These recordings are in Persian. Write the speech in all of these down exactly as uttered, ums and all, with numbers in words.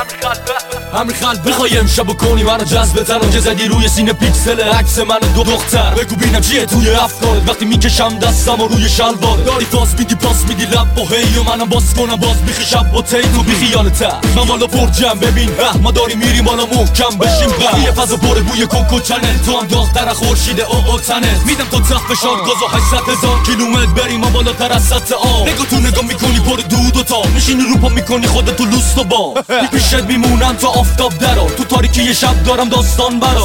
همین خلق بخوای امشب کنی منو جذب تنم که زدی روی سینه پیکسل عکس من دو دختر بگو بینم چیه توی افکارت وقتی میکشم دستم و روی شلوارت داری فاس میدی پاس میدی لب و هی و منم باز کنم باز بیخی شب و تی تو بیخی یالته من بالا پرجم ببین اه ما داریم میریم بالا محکم بشیم قه یه فضا پر بوی کوکو چنل تو هم داغ‌تر خورشید او او تنت میدم تو تخت فشار گاز و هشتصد هزار کیلومتر بریم ما بالاتر از سطح آب نگاه تو نگاه میکنی پر دود و تا میشینی رو پا میکنی خودتو لوست و با پیشت میمونم تا آفتاب درا تو تاریکی یه شب دارم داستان برا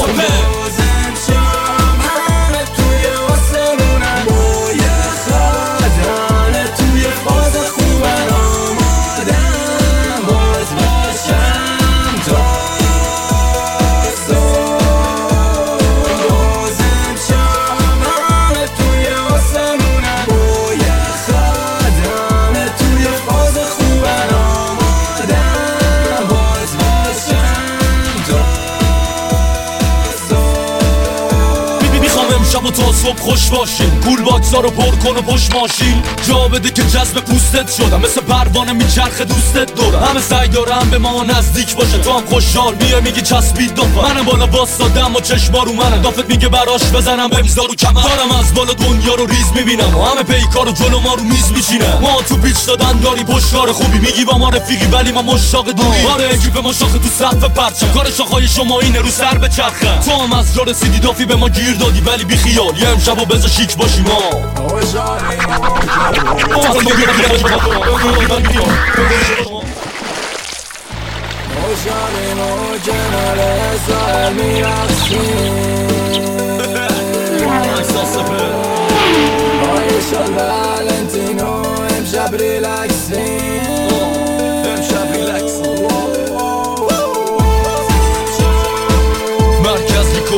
شب و تا صبح خوش باشین کول باکسا رو پر کن و پشت ماشین جا بده که جذب پوستت شدم مثل پروانه میچرخه دوستت دورم همه سعی دارم به ما نزدیک باشه تو هم خوشحال میای میگی چسبید دوفم منم بالا باستادم و چشما رو منم دافت میگه براش بزنم امضا رو کمر دارم از بالا دنیا رو ریز میبینم و همه پیکار و جلو ما رو میز میشینه ما تو پیچ دادن داری پشتکار خوبی میگی با ما رفیقی ولی ما مشتاق دوری آره اکیپ ما شاخه تو سقف پرچم کار شاخهای شما اینه رو سر بچرخه تو هم از جا رسیدی دافی به ما گیر دادی ولی بی خیال یه امشب و بذار شیک باشی ما خوشحالیم و کنار سر میرخشیم آی شال والنتینو امشب ریلکسیم امشب ریلکسیم مرکز ریکو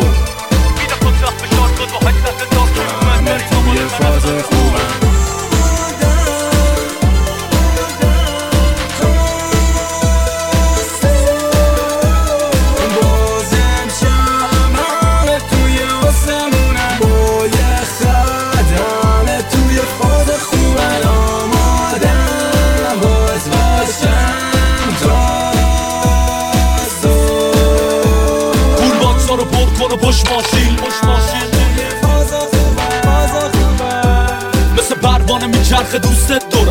توی فاز خوبم بازم شمعه توی آسمونم با یه خدمه توی فاز خوبم آمادم باز باشم تا صبح کول باکسا رو پر کن و پشت ماشین پشت ماشین مثل پروانه میچرخه دوستت دور